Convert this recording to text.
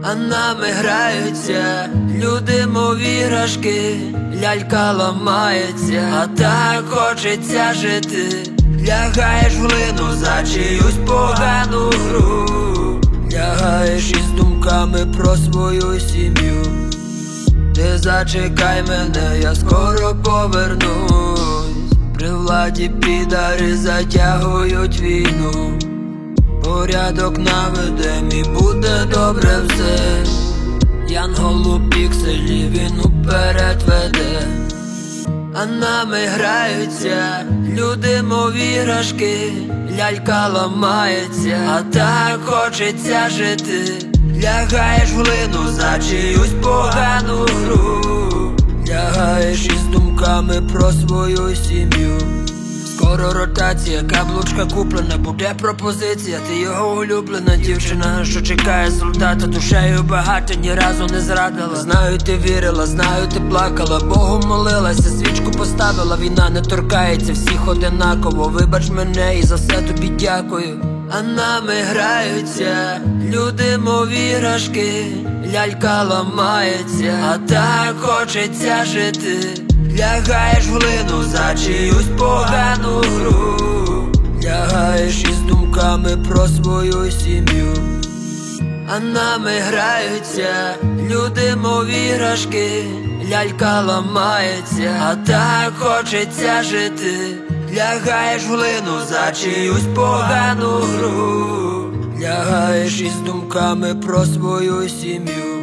А нами граються люди, мов іграшки, лялька ламається, а так хочеться жити. Лягаєш в глину за чиюсь погану гру, лягаєш із думками про свою сім'ю. Ти зачекай мене, я скоро повернусь. При владі підари затягують війну. Порядок наведем і буде добре все. Янгол у пікселі він уперед веде. А нами граються люди, мов іграшки, лялька ламається, а так хочеться жити. Лягаєш в глину за чиюсь погану гру, лягаєш із думками про свою сім'ю. Скоро ротація, каблучка куплена, буде пропозиція. Ти його улюблена дівчина, що чекає солдата. Душею багато, ні разу не зрадила. Знаю, ти вірила, знаю, ти плакала, Богу молилася, свічку поставила. Війна не торкається всіх одинаково. Вибач мене і за все тобі дякую. А нами граються люди, мов іграшки, лялька ламається, а так хочеться жити. Лягаєш в глину за чиюсь погану гру, лягаєш із думками про свою сім'ю. А нами граються люди, мов іграшки, лялька ламається, а так хочеться жити. Лягаєш в глину за чиюсь погану гру, лягаєш із думками про свою сім'ю.